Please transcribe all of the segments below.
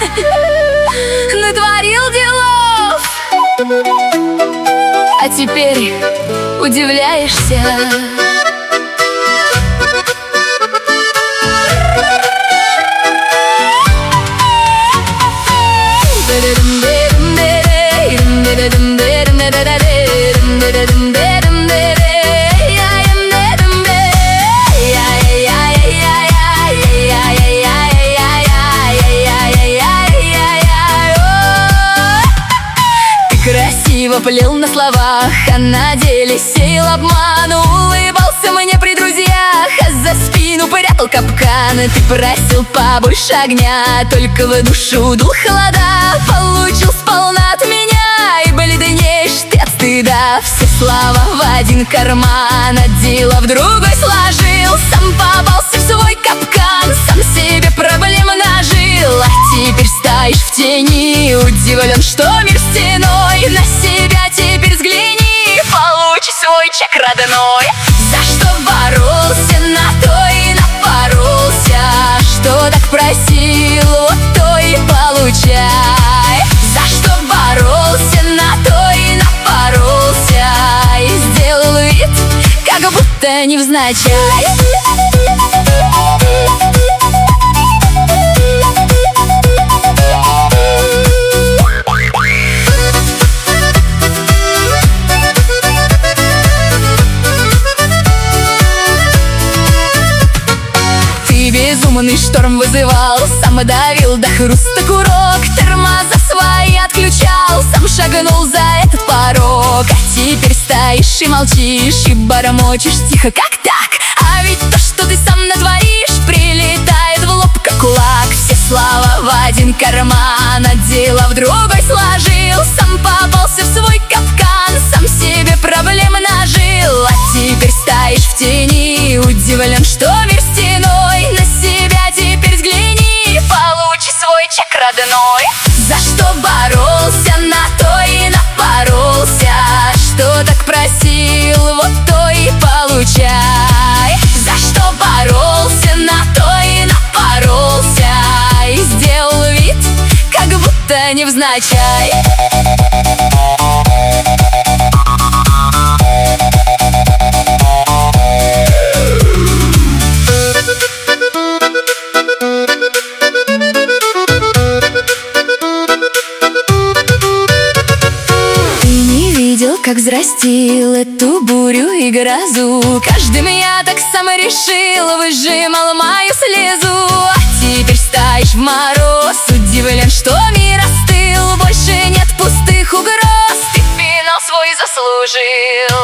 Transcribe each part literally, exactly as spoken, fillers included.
натворил делов, а теперь удивляешься. Красиво плел на словах, а на деле сеял обман. Улыбался мне при друзьях, а за спину прятал капкан. Ты просил побольше огня, только в душу дул холода. Получил сполна от меня, и бледнеешь ты от стыда. Все слова в один карман, а дело в другой сложил. Сам попался в свой капкан, сам себе проблем нажил. А теперь стоишь в тени, удивлен, что мир стеной. На себя теперь взгляни, получи свой чек родной. За что боролся, на то и напоролся. Что так просил, вот то и получай. За что боролся, на то и напоролся. И сделал вид, как будто невзначай. Безумный шторм вызывал, сам давил до хруста курок. Тормоза свои отключал, сам шагнул за этот порог. А теперь стоишь и молчишь, и бормочешь тихо, как так? А ведь то, что ты сам натворишь, прилетает в лоб, как кулак. Все слова в один карман, а дело в другой сложил. Сам попался в свой капкан, сам себе проблем нажил. А теперь стоишь в тени, удивлен, что мир стеной. На себя теперь взгляни, получи свой чек родной. За что боролся, на то и напоролся. Что так просил, вот то и получай. За что боролся, на то и напоролся. И сделал вид, как будто невзначай. Как взрастил эту бурю и грозу, каждым я так сам решил, выжимал мою слезу. А теперь стоишь в мороз, удивлен, что мир остыл. Больше нет пустых угроз, ты финал свой заслужил.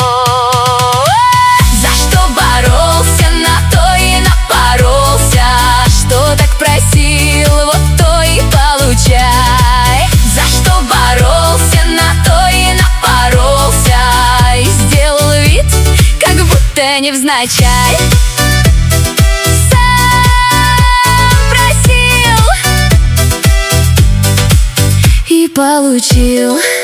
За что боролся, на то и напоролся. Что так просил, вот то и получай. За что боролся, на то и напоролся. И сделал вид, как будто невзначай. Сам просил и получил.